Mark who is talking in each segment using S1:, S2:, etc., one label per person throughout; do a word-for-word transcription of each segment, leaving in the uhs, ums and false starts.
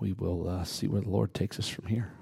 S1: we will uh, see where the Lord takes us from here.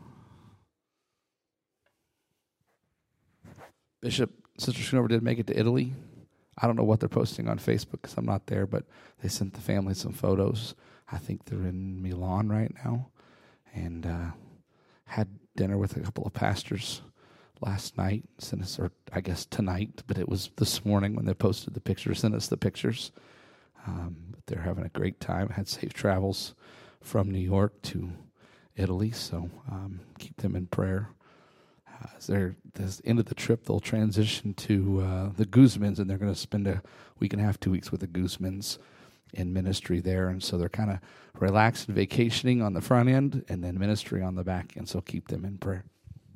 S1: Bishop, Sister Schoonover did make it to Italy. I don't know what they're posting on Facebook because I'm not there, but they sent the family some photos. I think they're in Milan right now, and uh, had dinner with a couple of pastors last night. Sent us, or I guess tonight, but it was this morning when they posted the pictures. Sent us the pictures. Um, but they're having a great time. Had safe travels from New York to Italy, so um, keep them in prayer. Uh, as they're at the end of the trip, they'll transition to uh, the Guzmans, and they're going to spend a week and a half, two weeks with the Guzmans in ministry there. And so they're kind of relaxed and vacationing on the front end and then ministry on the back end. So keep them in prayer.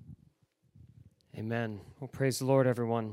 S2: Amen. Well, praise the Lord, everyone.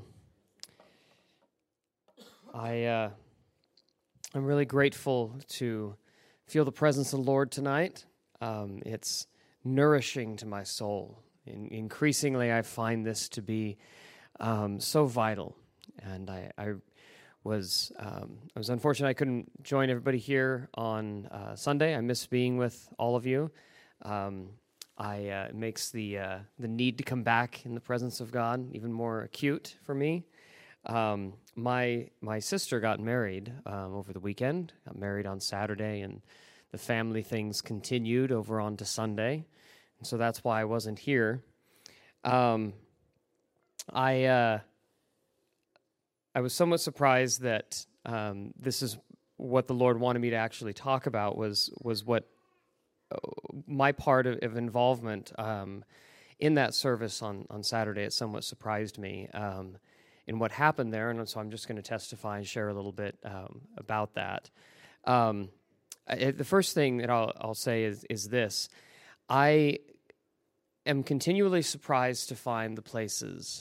S2: I, uh, I'm really grateful to feel the presence of the Lord tonight. Um, it's nourishing to my soul. In, increasingly, I find this to be um, so vital. And I, I was um, I was unfortunate I couldn't join everybody here on uh, Sunday. I miss being with all of you. Um, I uh, it makes the uh, the need to come back in the presence of God even more acute for me. Um, my my sister got married um, over the weekend. Got married on Saturday, and the family things continued over on to Sunday, and so that's why I wasn't here. Um, I. Uh, I was somewhat surprised that um, this is what the Lord wanted me to actually talk about was was what uh, my part of, of involvement um, in that service on, on Saturday. It somewhat surprised me um, in what happened there, and so I'm just going to testify and share a little bit um, about that. Um, I, the first thing that I'll, I'll say is, is this. I am continually surprised to find the places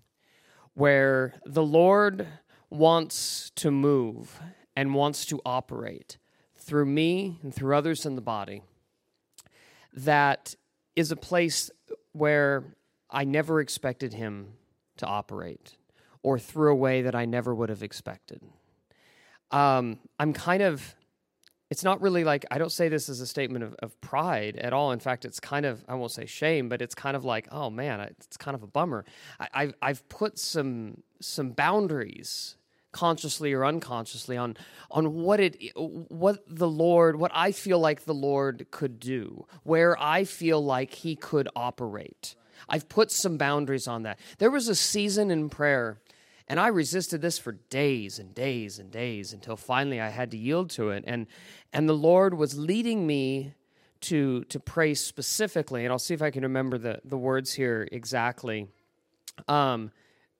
S2: where the Lord wants to move and wants to operate through me and through others in the body. That is a place where I never expected him to operate, or through a way that I never would have expected. Um, I'm kind of, it's not really like, I don't say this as a statement of, of pride at all. In fact, it's kind of, I won't say shame, but it's kind of like, oh man, it's kind of a bummer. I, I've, I've put some some boundaries, consciously or unconsciously, on on what it, what the Lord, what I feel like the Lord could do, where I feel like he could operate. I've put some boundaries on that. There was a season in prayer, and I resisted this for days and days and days until finally I had to yield to it. And and the Lord was leading me to to pray specifically, and I'll see if I can remember the, the words here exactly, um,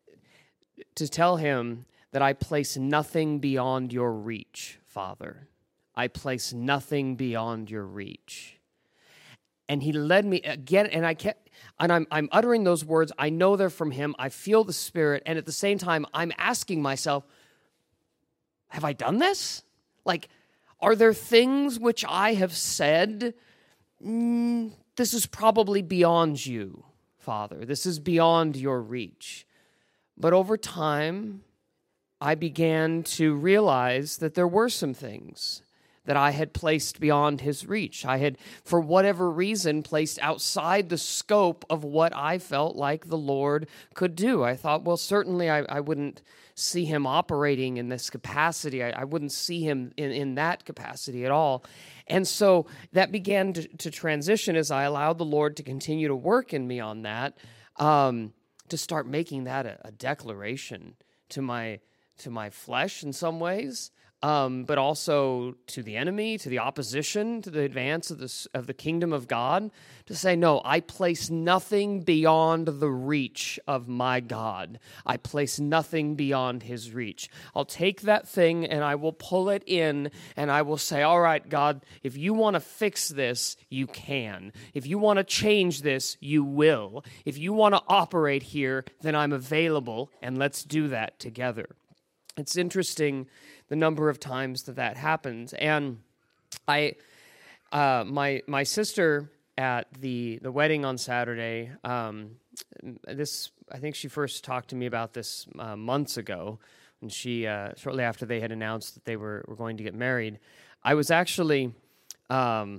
S2: to tell him that I place nothing beyond your reach, Father. I place nothing beyond your reach. And he led me again, and I kept, and I'm I'm uttering those words. I know they're from him. I feel the Spirit, and at the same time, I'm asking myself, have I done this? Like, are there things which I have said, mm, this is probably beyond you, Father. This is beyond your reach. But over time, I began to realize that there were some things that I had placed beyond his reach. I had, for whatever reason, placed outside the scope of what I felt like the Lord could do. I thought, well, certainly I, I wouldn't see him operating in this capacity. I, I wouldn't see him in, in that capacity at all. And so that began to, to transition as I allowed the Lord to continue to work in me on that, um, to start making that a, a declaration to my to my flesh in some ways, um, but also to the enemy, to the opposition, to the advance of the, of the kingdom of God, to say, no, I place nothing beyond the reach of my God. I place nothing beyond his reach. I'll take that thing and I will pull it in and I will say, all right, God, if you want to fix this, you can. If you want to change this, you will. If you want to operate here, then I'm available, and let's do that together. It's interesting the number of times that that happens, and I, uh, my my sister at the the wedding on Saturday. Um, this I think she first talked to me about this uh, months ago, and she uh, shortly after they had announced that they were were going to get married. I was actually um,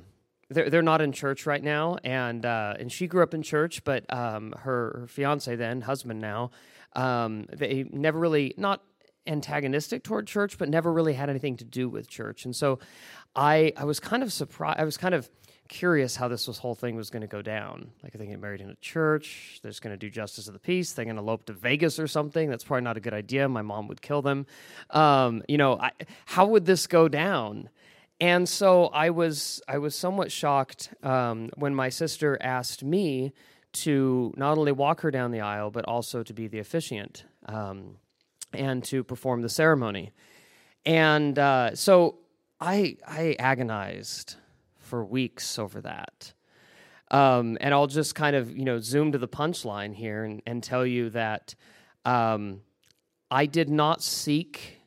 S2: they're they're not in church right now, and uh, and she grew up in church, but um, her, her fiance then, husband now, um, they never really, not antagonistic toward church, but never really had anything to do with church. And so I I was kind of surprised, I was kind of curious how this was, whole thing was going to go down. Like, are they getting married in a church? They're just going to do justice of the peace. They're going to elope to Vegas or something. That's probably not a good idea. My mom would kill them. Um, you know, I, how would this go down? And so I was I was somewhat shocked um, when my sister asked me to not only walk her down the aisle, but also to be the officiant um, and to perform the ceremony. And uh, so I I agonized for weeks over that. Um, and I'll just kind of, you know, zoom to the punchline here and, and tell you that um, I did not seek,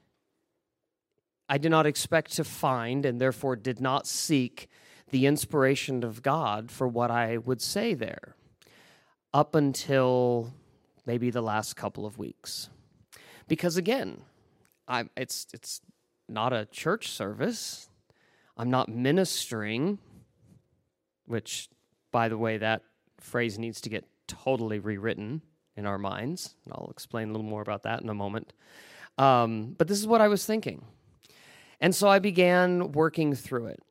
S2: I did not expect to find, and therefore did not seek the inspiration of God for what I would say there up until maybe the last couple of weeks. Because again, I, it's it's not a church service. I'm not ministering, which, by the way, that phrase needs to get totally rewritten in our minds. And I'll explain a little more about that in a moment. Um, but this is what I was thinking. And so I began working through it.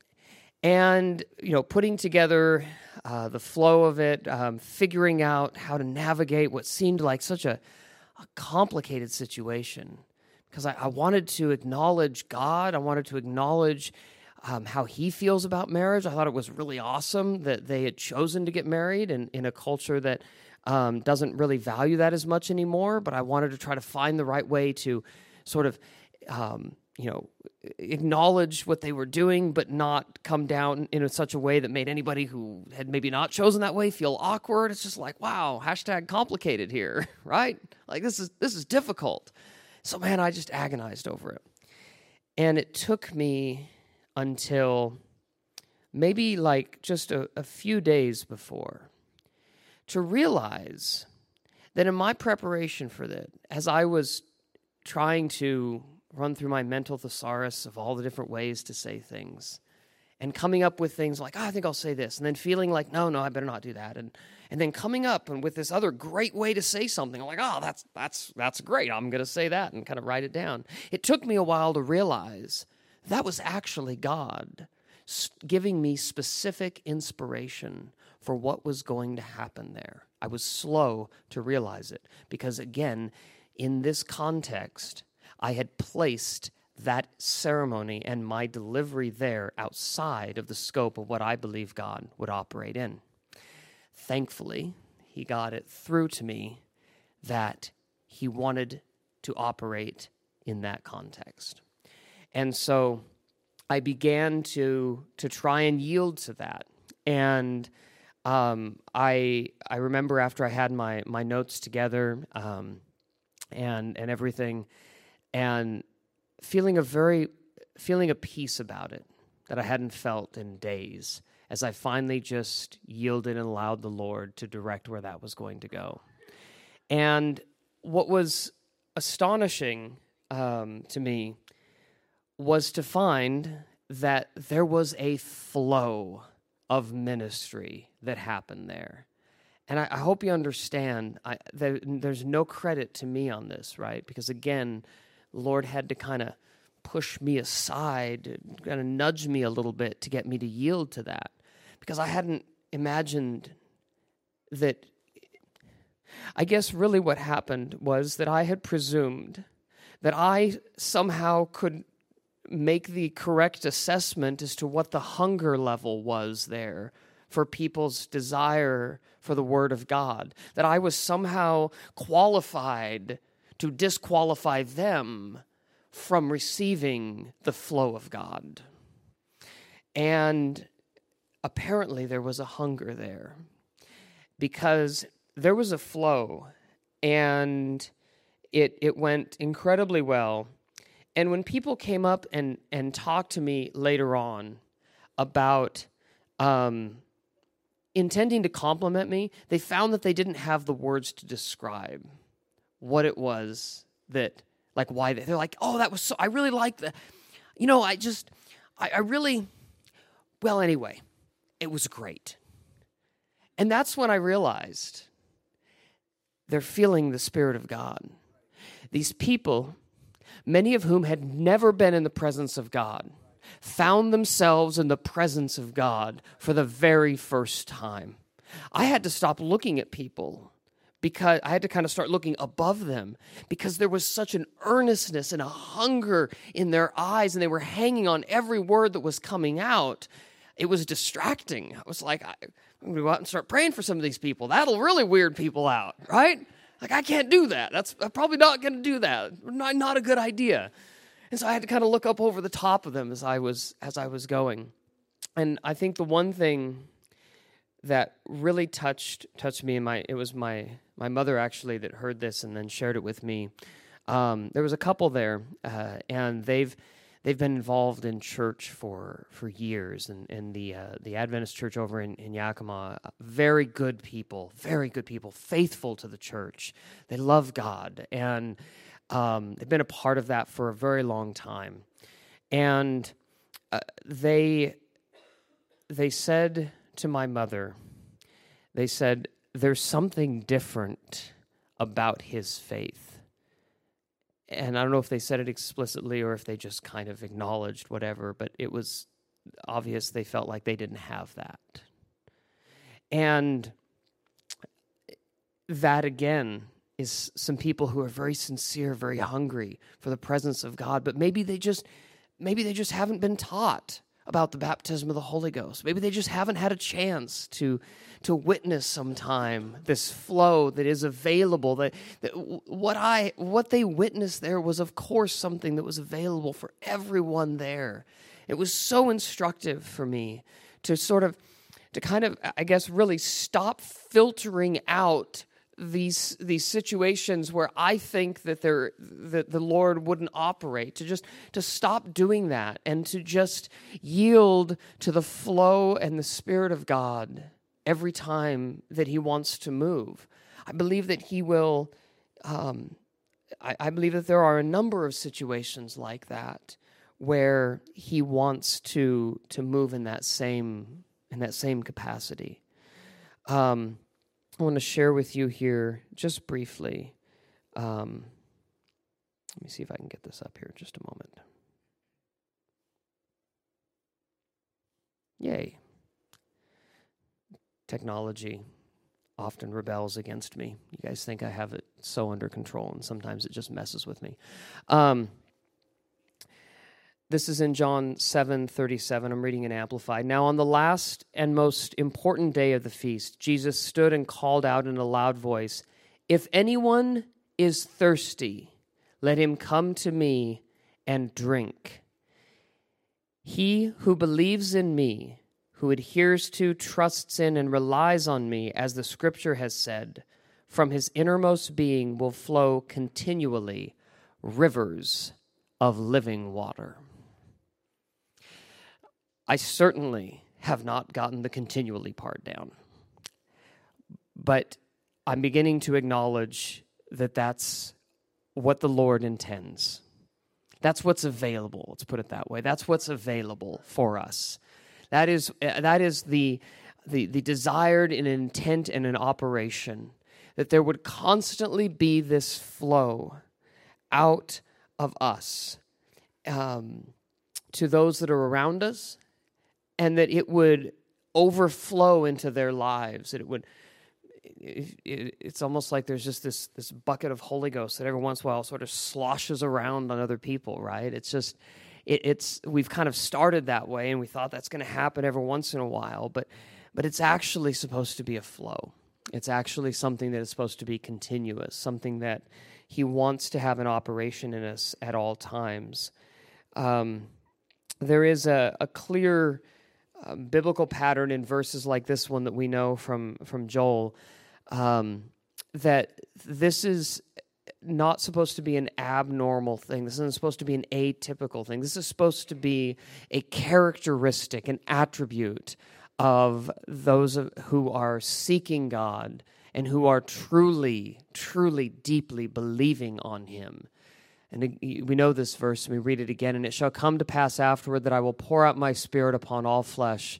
S2: And, you know, putting together uh, the flow of it, um, figuring out how to navigate what seemed like such a, a complicated situation. Because I, I wanted to acknowledge God. I wanted to acknowledge Um, how he feels about marriage. I thought it was really awesome that they had chosen to get married in, in a culture that um, doesn't really value that as much anymore, but I wanted to try to find the right way to sort of, um, you know, acknowledge what they were doing, but not come down in such a way that made anybody who had maybe not chosen that way feel awkward. It's just like, wow, hashtag complicated here, right? Like, this is this is difficult. So, man, I just agonized over it. And it took me until maybe like just a, a few days before to realize that in my preparation for that, as I was trying to run through my mental thesaurus of all the different ways to say things and coming up with things like, oh, I think I'll say this, and then feeling like, no, no, I better not do that, and and then coming up and with this other great way to say something, I'm like, oh, that's that's that's great, I'm going to say that, and kind of write it down. It took me a while to realize that was actually God giving me specific inspiration for what was going to happen there. I was slow to realize it because, again, in this context, I had placed that ceremony and my delivery there outside of the scope of what I believe God would operate in. Thankfully, he got it through to me that he wanted to operate in that context. And so I began to to try and yield to that. And um, I I remember after I had my my notes together um, and and everything, and feeling a very feeling a peace about it that I hadn't felt in days, as I finally just yielded and allowed the Lord to direct where that was going to go. And what was astonishing um, to me was to find that there was a flow of ministry that happened there. And I, I hope you understand, I, there, there's no credit to me on this, right? Because again, the Lord had to kind of push me aside, kind of nudge me a little bit to get me to yield to that. Because I hadn't imagined that, I guess really what happened was that I had presumed that I somehow could make the correct assessment as to what the hunger level was there for people's desire for the Word of God, that I was somehow qualified to disqualify them from receiving the flow of God. And apparently there was a hunger there, because there was a flow, and it it went incredibly well. And when people came up and, and talked to me later on about um, intending to compliment me, they found that they didn't have the words to describe what it was that, like, why they, they're like, oh, that was so, I really like that. You know, I just, I, I really, well, anyway, it was great. And that's when I realized they're feeling the Spirit of God. These people, many of whom had never been in the presence of God, found themselves in the presence of God for the very first time. I had to stop looking at people because I had to kind of start looking above them because there was such an earnestness and a hunger in their eyes, and they were hanging on every word that was coming out. It was distracting. I was like, I, I'm going to go out and start praying for some of these people. That'll really weird people out, right? Like, I can't do that. That's I'm probably not going to do that. Not, not a good idea. And so I had to kind of look up over the top of them as I was as I was going. And I think the one thing that really touched touched me, and my it was my my mother actually that heard this and then shared it with me. Um, there was a couple there, uh, and they've they've been involved in church for for years, and and the uh, the Adventist church over in, in Yakima. Very good people, very good people, faithful to the church. They love God, and um, they've been a part of that for a very long time. And uh, they they said to my mother, they said, "There's something different about his faith." And I don't know if they said it explicitly or if they just kind of acknowledged whatever, but it was obvious they felt like they didn't have that. And that, again, is some people who are very sincere, very hungry for the presence of God, but maybe they just maybe they just haven't been taught about the baptism of the Holy Ghost. Maybe they just haven't had a chance to to witness sometime this flow that is available. That, that what I what they witnessed there was, of course, something that was available for everyone there. It was so instructive for me to sort of to kind of, I guess, really stop filtering out these these situations where I think that there that the Lord wouldn't operate, to just to stop doing that and to just yield to the flow and the Spirit of God every time that He wants to move. I believe that He will um, I, I believe that there are a number of situations like that where He wants to to move in that same in that same capacity. Um I want to share with you here just briefly. Um, let me see if I can get this up here in just a moment. Yay. Technology often rebels against me. You guys think I have it so under control, and sometimes it just messes with me. Um, This is in John seven thirty-seven. I'm reading in Amplified. Now, on the last and most important day of the feast, Jesus stood and called out in a loud voice, "If anyone is thirsty, let him come to me and drink. He who believes in me, who adheres to, trusts in, and relies on me, as the Scripture has said, from his innermost being will flow continually rivers of living water." I certainly have not gotten the continually part down, but I'm beginning to acknowledge that that's what the Lord intends. That's what's available, let's put it that way. That's what's available for us. That is that is the, the, the desired and intent and an operation, that there would constantly be this flow out of us um, to those that are around us, and that it would overflow into their lives. That it would, it, it, it's almost like there's just this this bucket of Holy Ghost that every once in a while sort of sloshes around on other people, right? It's just, it, it's we've kind of started that way, and we thought that's going to happen every once in a while, but but it's actually supposed to be a flow. It's actually something that is supposed to be continuous, something that He wants to have an operation in us at all times. Um, there is a, a clear Um, biblical pattern in verses like this one that we know from from Joel, um, that this is not supposed to be an abnormal thing. This isn't supposed to be an atypical thing. This is supposed to be a characteristic, an attribute of those of, who are seeking God and who are truly, truly, deeply believing on Him. And we know this verse, and we read it again. "And it shall come to pass afterward that I will pour out my Spirit upon all flesh,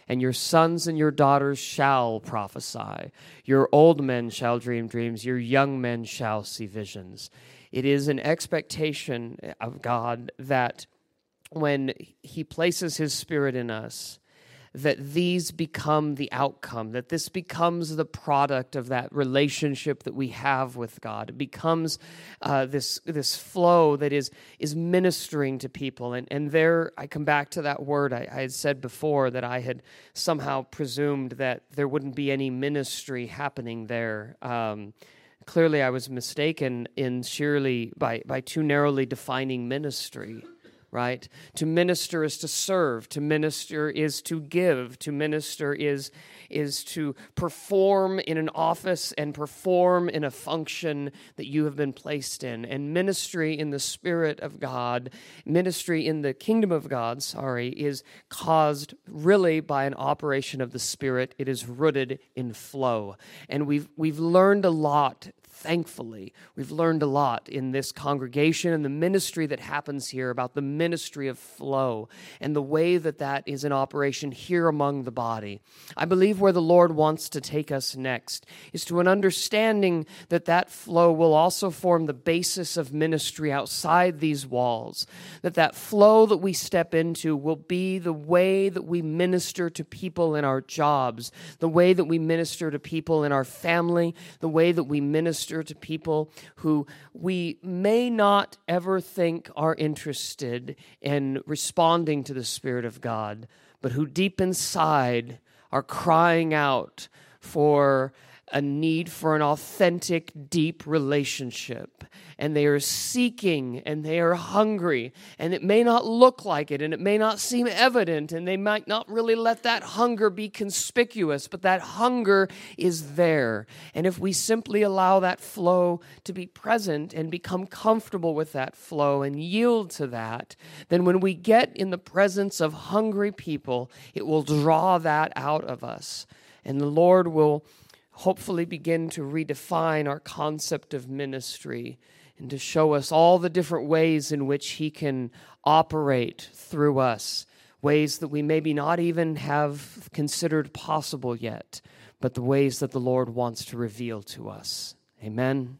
S2: And your sons and your daughters shall prophesy. Your old men shall dream dreams. Your young men shall see visions. It is an expectation of God that when he places his Spirit in us, that these become the outcome, that this becomes the product of that relationship that we have with God. It becomes uh, this this flow that is is ministering to people. And and there, I come back to that word I, I had said before, that I had somehow presumed that there wouldn't be any ministry happening there. Um, clearly, I was mistaken in surely by by too narrowly defining ministry. Right? To minister is to serve. To minister is to give. To minister is, is to perform in an office and perform in a function that you have been placed in. And ministry in the Spirit of God, ministry in the kingdom of God, sorry, is caused really by an operation of the Spirit. It is rooted in flow. And we've we've learned a lot. Thankfully, we've learned a lot in this congregation and the ministry that happens here about the ministry of flow and the way that that is in operation here among the body. I believe where the Lord wants to take us next is to an understanding that that flow will also form the basis of ministry outside these walls, that that flow that we step into will be the way that we minister to people in our jobs, the way that we minister to people in our family, the way that we minister to people who we may not ever think are interested in responding to the Spirit of God, but who deep inside are crying out for a need for an authentic, deep relationship. And they are seeking and they are hungry. And it may not look like it and it may not seem evident and they might not really let that hunger be conspicuous, but that hunger is there. And if we simply allow that flow to be present and become comfortable with that flow and yield to that, then when we get in the presence of hungry people, it will draw that out of us. And the Lord will hopefully begin to redefine our concept of ministry and to show us all the different ways in which he can operate through us, ways that we maybe not even have considered possible yet, but the ways that the Lord wants to reveal to us. Amen.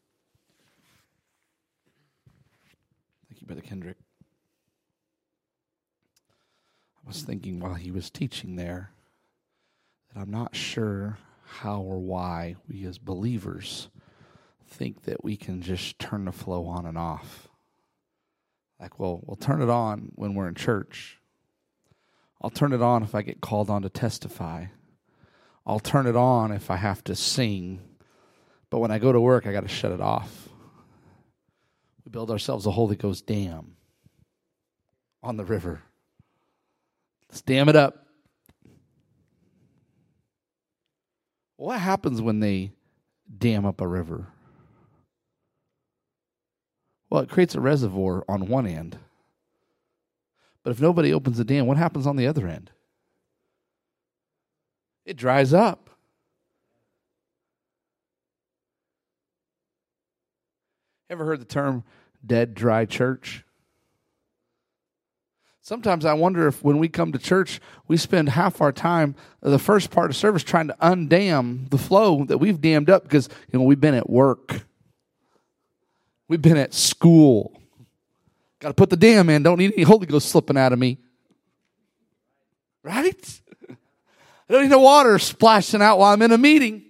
S1: Thank you, Brother Kendrick. I was thinking while he was teaching there that I'm not sure how or why we as believers think that we can just turn the flow on and off. Like, well, we'll turn it on when we're in church. I'll turn it on if I get called on to testify. I'll turn it on if I have to sing. But when I go to work, I got to shut it off. We build ourselves a Holy Ghost dam on the river. Let's dam it up. What happens when they dam up a river? Well, it creates a reservoir on one end. But if nobody opens the dam, what happens on the other end? It dries up. Ever heard the term dead, dry church? Sometimes I wonder if when we come to church, we spend half our time, the first part of service, trying to undam the flow that we've dammed up because, you know, we've been at work. We've been at school. Got to put the dam in. Don't need any Holy Ghost slipping out of me. Right? I don't need the water splashing out while I'm in a meeting.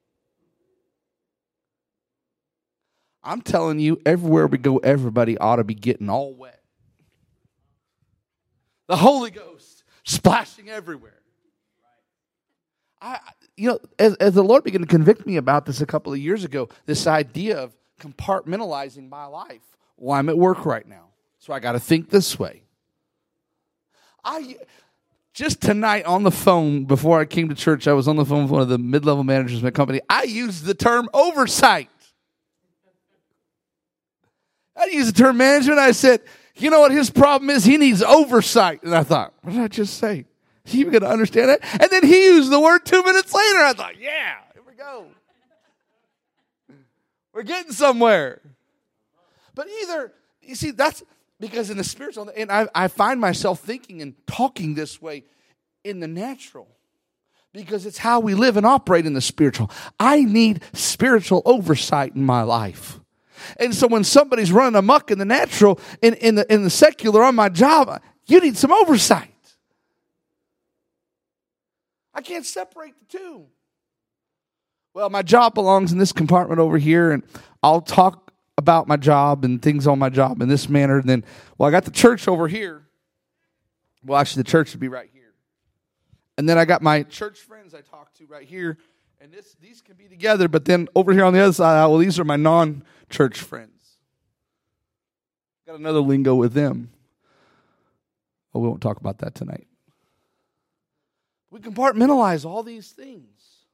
S1: I'm telling you, everywhere we go, everybody ought to be getting all wet. The Holy Ghost splashing everywhere. I, you know, as, as the Lord began to convict me about this a couple of years ago, this idea of compartmentalizing my life. Well, I'm at work right now, so I got to think this way. I just tonight on the phone before I came to church, I was on the phone with one of the mid-level managers of my company. I used the term oversight. I used the term management. I said, you know what his problem is? He needs oversight. And I thought, what did I just say? Is he even going to understand that? And then he used the word two minutes later. I thought, yeah, here we go. We're getting somewhere. But either, you see, that's because in the spiritual, and I, I find myself thinking and talking this way in the natural because it's how we live and operate in the spiritual. I need spiritual oversight in my life. And so when somebody's running amok in the natural, in, in, the, in the secular on my job, you need some oversight. I can't separate the two. Well, my job belongs in this compartment over here, and I'll talk about my job and things on my job in this manner. And then, well, I got the church over here. Well, actually, the church would be right here. And then I got my church friends I talk to right here. And this these can be together, but then over here on the other side, well, these are my non-church friends. Got another lingo with them. Oh, we won't talk about that tonight. We compartmentalize all these things.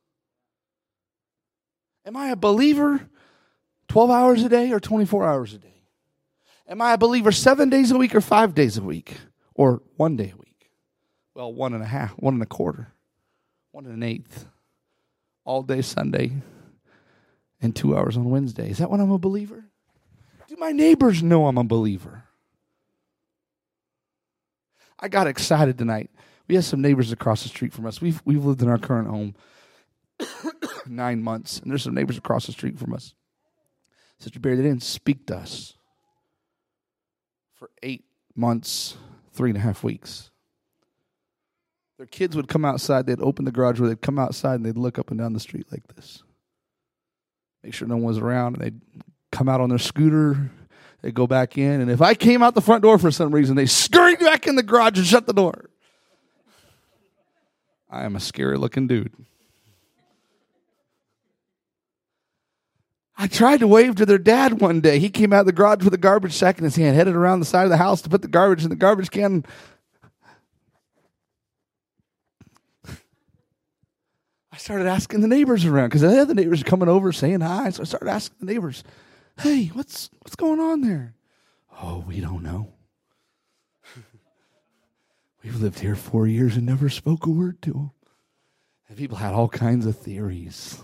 S1: Am I a believer twelve hours a day or twenty-four hours a day? Am I a believer seven days a week or five days a week? Or one day a week? Well, one and a half, one and a quarter, one and an eighth. All day Sunday and two hours on Wednesday. Is that when I'm a believer? Do my neighbors know I'm a believer? I got excited tonight. We have some neighbors across the street from us. We've we've lived in our current home nine months, and there's some neighbors across the street from us. Sister Barry, they didn't speak to us for eight months, three and a half weeks. Their kids would come outside, they'd open the garage door, they'd come outside, and they'd look up and down the street like this. Make sure no one was around, and they'd come out on their scooter, they'd go back in, and if I came out the front door for some reason, they scurried back in the garage and shut the door. I am a scary-looking dude. I tried to wave to their dad one day. He came out of the garage with a garbage sack in his hand, headed around the side of the house to put the garbage in the garbage can. I started asking the neighbors around because the other neighbors were coming over saying hi. So I started asking the neighbors, hey, what's what's going on there? Oh, we don't know. We've lived here four years and never spoke a word to them. And people had all kinds of theories.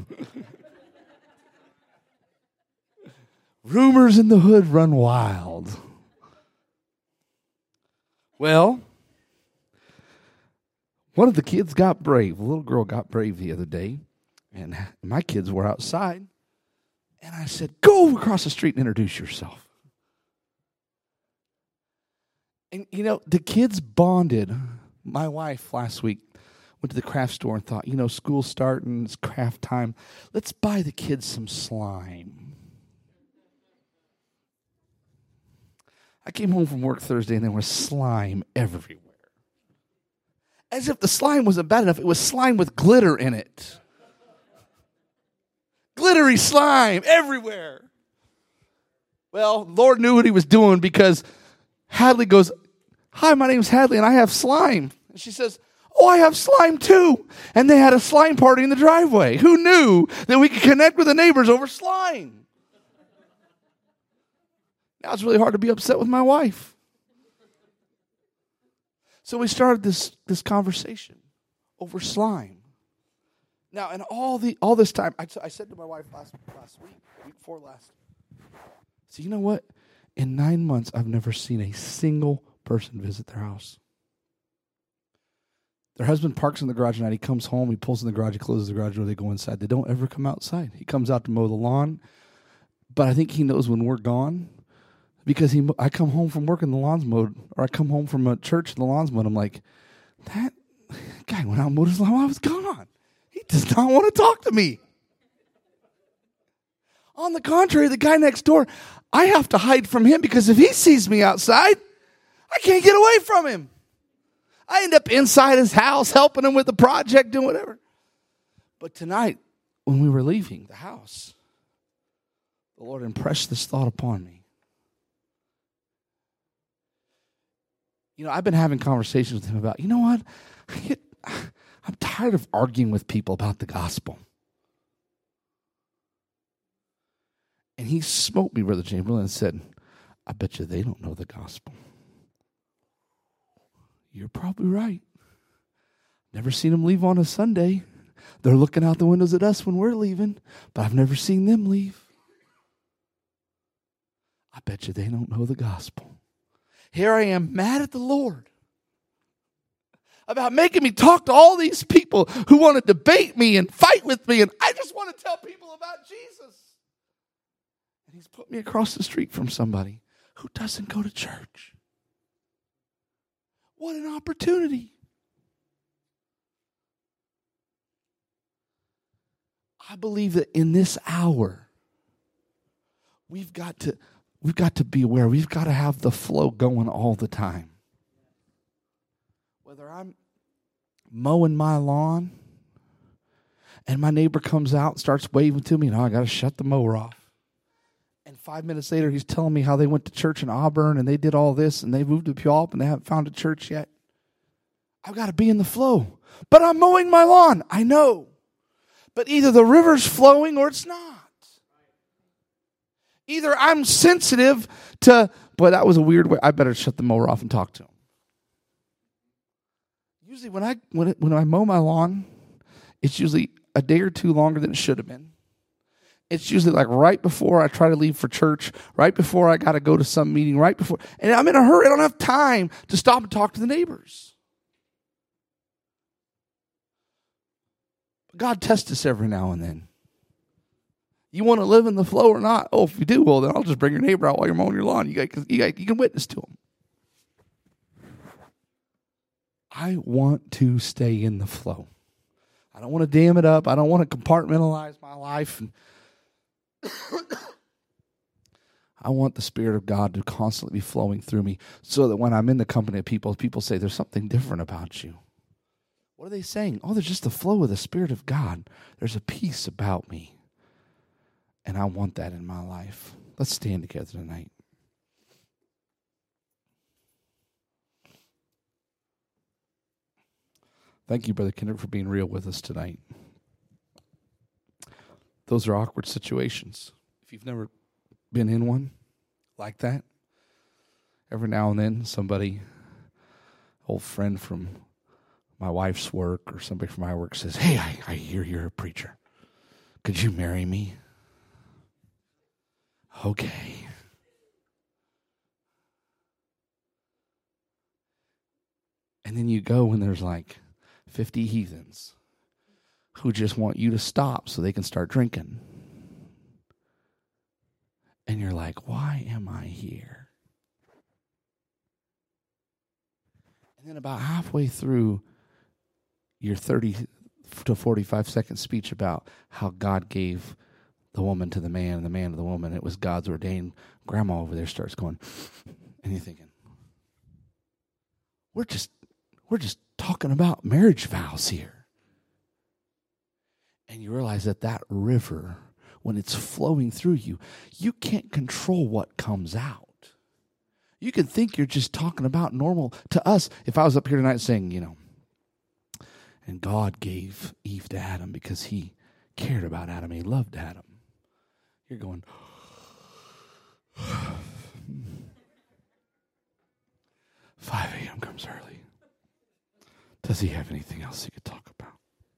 S1: Rumors in the hood run wild. Well, one of the kids got brave. A little girl got brave the other day, and my kids were outside. And I said, go across the street and introduce yourself. And, you know, the kids bonded. My wife last week went to the craft store and thought, you know, school's starting, it's craft time. Let's buy the kids some slime. I came home from work Thursday, and there was slime everywhere. As if the slime wasn't bad enough, it was slime with glitter in it. Glittery slime everywhere. Well, Lord knew what he was doing because Hadley goes, hi, my name's Hadley, and I have slime. And she says, oh, I have slime too. And they had a slime party in the driveway. Who knew that we could connect with the neighbors over slime? Now it's really hard to be upset with my wife. So we started this, this conversation over slime. Now, and all the all this time, I, t- I said to my wife last last week, week before last, so you know what? In nine months, I've never seen a single person visit their house. Their husband parks in the garage at night. He comes home. He pulls in the garage. He closes the garage door. They go inside. They don't ever come outside. He comes out to mow the lawn. But I think he knows when we're gone because he. I come home from work and the lawn's mowed, or I come home from a church and the lawn's mowed. I'm like, that guy went out and mowed his lawn while I was gone. He does not want to talk to me. On the contrary, the guy next door, I have to hide from him because if he sees me outside, I can't get away from him. I end up inside his house helping him with the project, doing whatever. But tonight, when we were leaving the house, the Lord impressed this thought upon me. You know, I've been having conversations with him about, you know what? I get, I'm tired of arguing with people about the gospel. And he smote me, Brother Chamberlain, and said, I bet you they don't know the gospel. You're probably right. Never seen them leave on a Sunday. They're looking out the windows at us when we're leaving, but I've never seen them leave. I bet you they don't know the gospel. Here I am, mad at the Lord. about making me talk to all these people who want to debate me and fight with me, and I just want to tell people about Jesus. And he's put me across the street from somebody who doesn't go to church. What an opportunity. I believe that in this hour, we've got to, we've got to be aware. We've got to have the flow going all the time. Whether I'm mowing my lawn and my neighbor comes out and starts waving to me, and oh, I got to shut the mower off. And five minutes later, he's telling me how they went to church in Auburn and they did all this and they moved to Puyallup and they haven't found a church yet. I've got to be in the flow. But I'm mowing my lawn. I know. But either the river's flowing or it's not. Either I'm sensitive to, boy, that was a weird way. I better shut the mower off and talk to him. Usually when I when it, when I mow my lawn, it's usually a day or two longer than it should have been. It's usually like right before I try to leave for church, right before I got to go to some meeting, right before. And I'm in a hurry. I don't have time to stop and talk to the neighbors. God tests us every now and then. You want to live in the flow or not? Oh, if you do, well, then I'll just bring your neighbor out while you're mowing your lawn. You, got, you, got, you can witness to him. I want to stay in the flow. I don't want to dam it up. I don't want to compartmentalize my life. And I want the Spirit of God to constantly be flowing through me so that when I'm in the company of people, people say, there's something different about you. What are they saying? Oh, there's just the flow of the Spirit of God. There's a peace about me. And I want that in my life. Let's stand together tonight. Thank you, Brother Kendrick, for being real with us tonight. Those are awkward situations. If you've never been in one like that, every now and then somebody, old friend from my wife's work or somebody from my work says, hey, I, I hear you're a preacher. Could you marry me? Okay. And then you go and there's like fifty heathens who just want you to stop so they can start drinking. And you're like, why am I here? And then about halfway through your thirty to forty-five second speech about how God gave the woman to the man and the man to the woman, it was God's ordained, grandma over there starts going, and you're thinking, we're just, we're just talking about marriage vows here. And you realize that that river, when it's flowing through you, you can't control what comes out. You can think you're just talking about normal. To us, if I was up here tonight saying, you know, and God gave Eve to Adam because he cared about Adam, he loved Adam. You're going, five a.m. comes early. Does he have anything else he could talk about?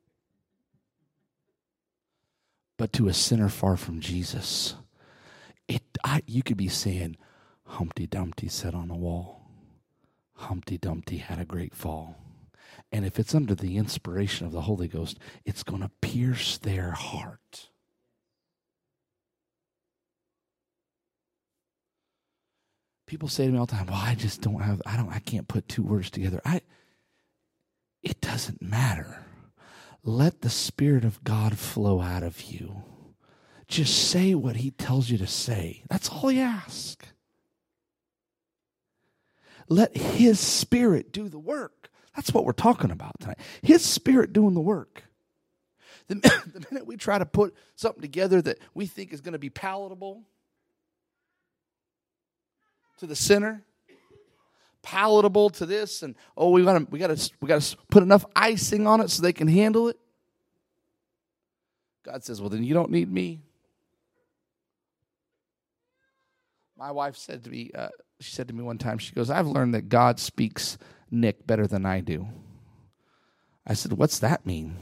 S1: But to a sinner far from Jesus, it I, you could be saying, Humpty Dumpty sat on a wall. Humpty Dumpty had a great fall. And if it's under the inspiration of the Holy Ghost, it's going to pierce their heart. People say to me all the time, well, I just don't have, I don't, I can't put two words together. I, it doesn't matter. Let the Spirit of God flow out of you. Just say what he tells you to say. That's all he asks. Let his Spirit do the work. That's what we're talking about tonight. His Spirit doing the work. The, the minute we try to put something together that we think is going to be palatable to the sinner, palatable to this, and oh, we got to we got to we got to put enough icing on it so they can handle it. God says, "Well, then you don't need me." My wife said to me, uh, she said to me one time, she goes, "I've learned that God speaks Nick better than I do." I said, "What's that mean?"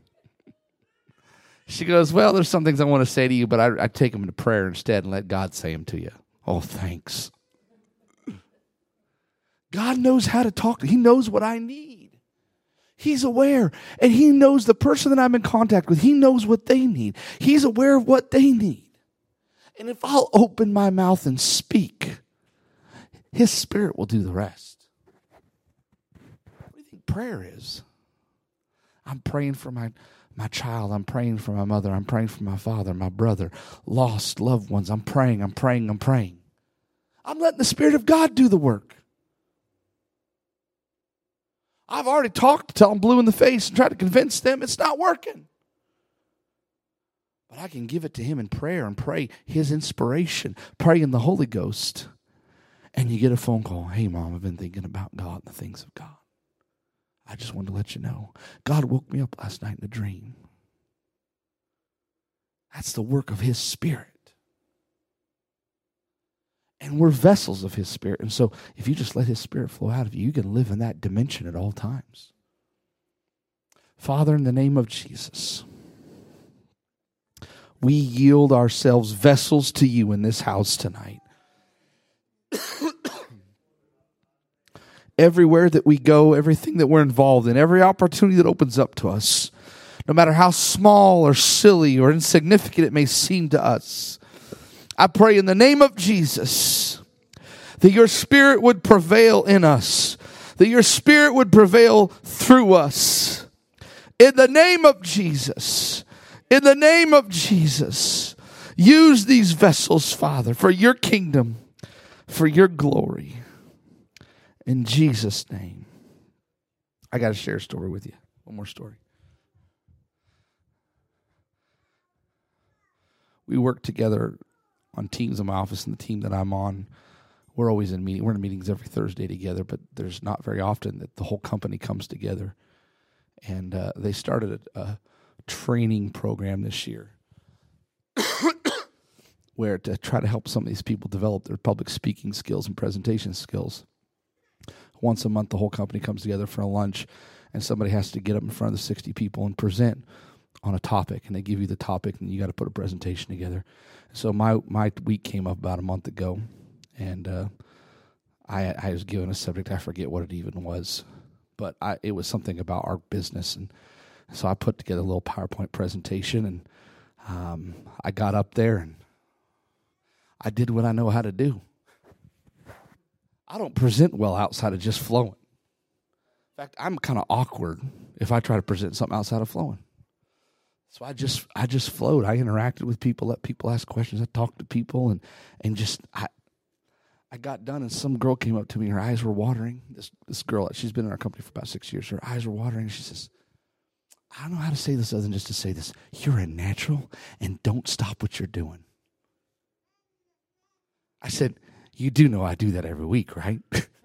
S1: She goes, "Well, there's some things I want to say to you, but I, I take them into prayer instead and let God say them to you." Oh, thanks. God knows how to talk to. He knows what I need. He's aware, and he knows the person that I'm in contact with. He knows what they need. He's aware of what they need. And if I'll open my mouth and speak, his Spirit will do the rest. What do you think prayer is? I'm praying for my, my child. I'm praying for my mother. I'm praying for my father, my brother, lost loved ones. I'm praying, I'm praying, I'm praying. I'm letting the Spirit of God do the work. I've already talked till I'm blue in the face and tried to convince them it's not working. But I can give it to him in prayer and pray his inspiration, pray in the Holy Ghost. And you get a phone call. Hey, Mom, I've been thinking about God and the things of God. I just wanted to let you know. God woke me up last night in a dream. That's the work of his Spirit. And we're vessels of his Spirit. And so if you just let his Spirit flow out of you, you can live in that dimension at all times. Father, in the name of Jesus, we yield ourselves vessels to you in this house tonight. Everywhere that we go, everything that we're involved in, every opportunity that opens up to us, no matter how small or silly or insignificant it may seem to us, I pray in the name of Jesus that your Spirit would prevail in us, that your Spirit would prevail through us. In the name of Jesus, in the name of Jesus, use these vessels, Father, for your kingdom, for your glory. In Jesus' name. I got to share a story with you. One more story. We work together on teams in my office, and the team that I'm on, we're always in meeting. We're in meetings every Thursday together, but there's not very often that the whole company comes together. And uh, they started a, a training program this year where to try to help some of these people develop their public speaking skills and presentation skills. Once a month, the whole company comes together for a lunch, and somebody has to get up in front of the sixty people and present on a topic, and they give you the topic, and you got to put a presentation together. So my my week came up about a month ago, and uh, I I was given a subject. I forget what it even was, but I, it was something about our business, and so I put together a little PowerPoint presentation, and um, I got up there, and I did what I know how to do. I don't present well outside of just flowing. In fact, I'm kind of awkward if I try to present something outside of flowing. So I just I just flowed. I interacted with people, let people ask questions. I talked to people, and and just I I got done, and some girl came up to me. Her eyes were watering. This this girl, she's been in our company for about six years. Her eyes were watering. She says, I don't know how to say this other than just to say this. You're a natural, and don't stop what you're doing. I said, you do know I do that every week, right?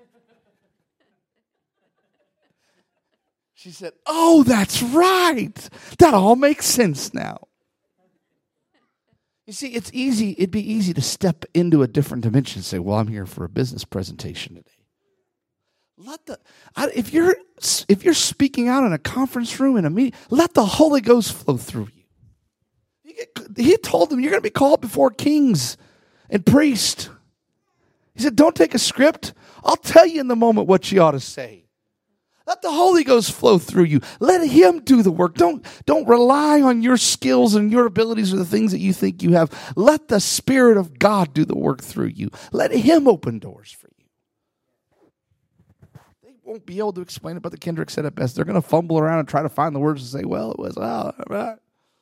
S1: She said, oh, that's right. That all makes sense now. You see, it's easy. It'd be easy to step into a different dimension and say, well, I'm here for a business presentation today. Let the I, if you're if you're speaking out in a conference room in a meeting, let the Holy Ghost flow through you. you get, he told them you're going to be called before kings and priests. He said, don't take a script. I'll tell you in the moment what you ought to say. Let the Holy Ghost flow through you. Let him do the work. Don't, don't rely on your skills and your abilities or the things that you think you have. Let the Spirit of God do the work through you. Let him open doors for you. They won't be able to explain it, but the Kendrick said it best. They're going to fumble around and try to find the words and say, well, it was, oh, right.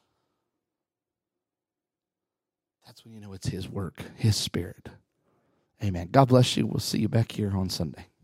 S1: That's when you know it's his work, his Spirit. Amen. God bless you. We'll see you back here on Sunday.